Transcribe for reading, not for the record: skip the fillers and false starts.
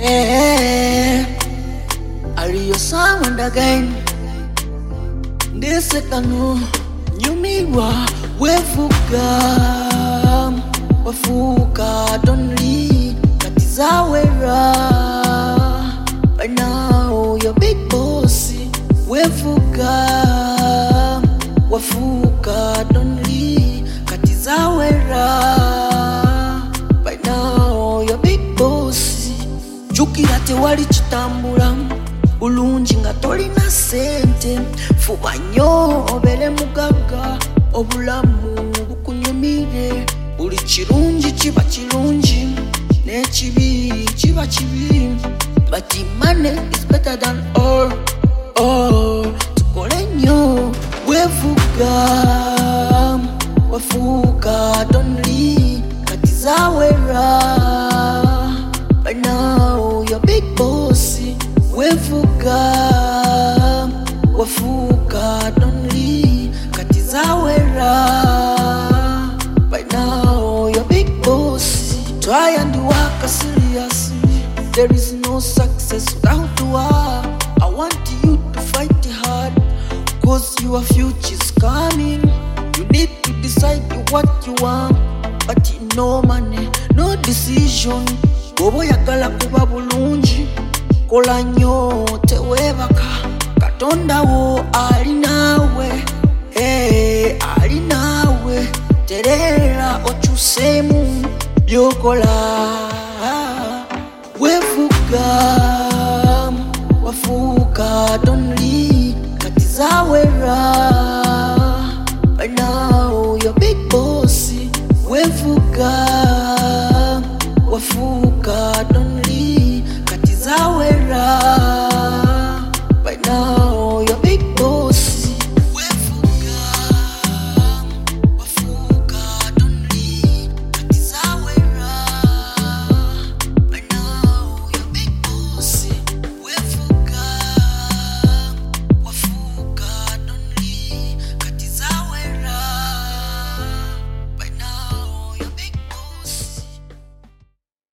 Hey, are you someone again? This kanu nyumiwa wefuka wafuka donli katizawera. Right now you're big bossy wefuka wafuka donli katizawera. Right now you're big bossy jukira tewali chitambula bulungi nga tolina sente fuba nnyo obere mugaga obulamu bukunyumire buli kirungi kiba kirungi n'ekibi kiba kibi but money is better than all tukole nnyo wevuga wafuuka donli kati zawera. Right now you're big bossy wevuga wafuka donli kati zawera. Right now you're big boss. Try and work seriously. There is no success without work. I want you to fight hard, cause your future is coming. You need to decide what you want, but no money, no decision. Bobo yakala kuba bulungi kola nnyo tewebaka katonda wo ali nawe. Hey, ali nawe terera okyusemu byokola. Wevuga wafuuka donli kati zawera. Right now you're big bossy wevuga wafuuka donli kati zawera.